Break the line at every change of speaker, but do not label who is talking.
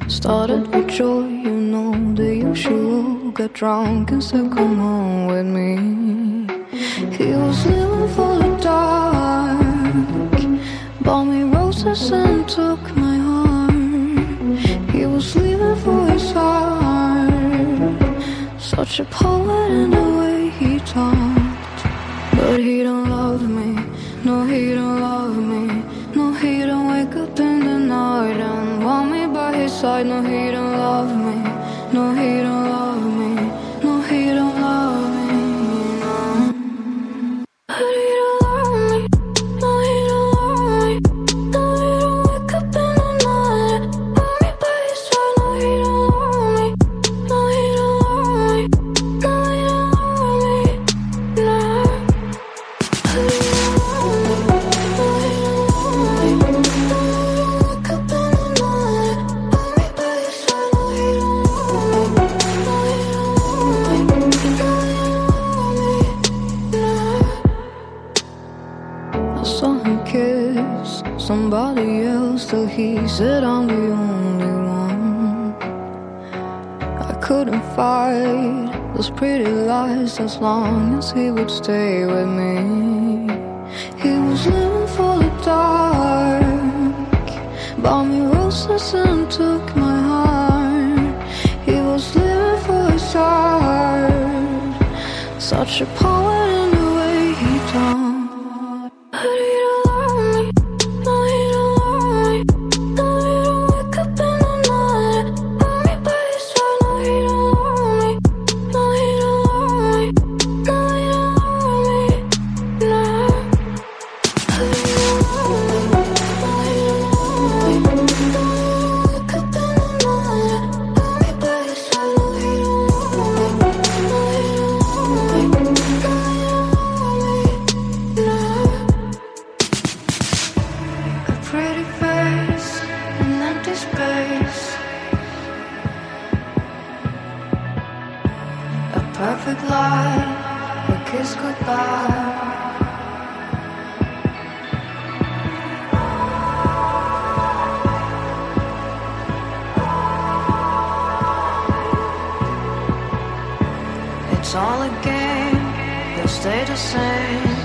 Started with joy, you know the usual. Got drunk and said come home with me. He was living for the dark, bought me roses and took my heart. He was leaving for his heart, such a poet in the way he talked. But he don't love me, no he don't love me. No he don't wake up in the night and want me by his side. No he don't love me, no he don't love me. No he don't love me, no. But he don't love me, no he don't love me. No he don't wake up in the night and want me by his side. No he don't love me, no he don't love me. No he don't love me, no. But he don't love me, no he don't love me. No he don't wake up in the night, want me by his side. No he don't love me, no he don't love me. No he don't love me, no. I saw him kiss somebody else till he said I'm the only one. I couldn't fight those pretty lies as long as he would stay with me. He was living for the dark, bought me roses and took my heart. He was living for his heart, such a poet in the way he talked. But he don't love me, no he don't love me. No he don't wake up in the night, want me by his side. No he don't love me, no he don't love me. No he don't love me, no. But he don't love me, no he don't love me. No he don't wake up in the night, want me by his side. No he don't love me, no he don't love me. No he don't love me, no. A pretty face, an empty space, a perfect lie, a kiss goodbye. It's all a game, you'll stay the same.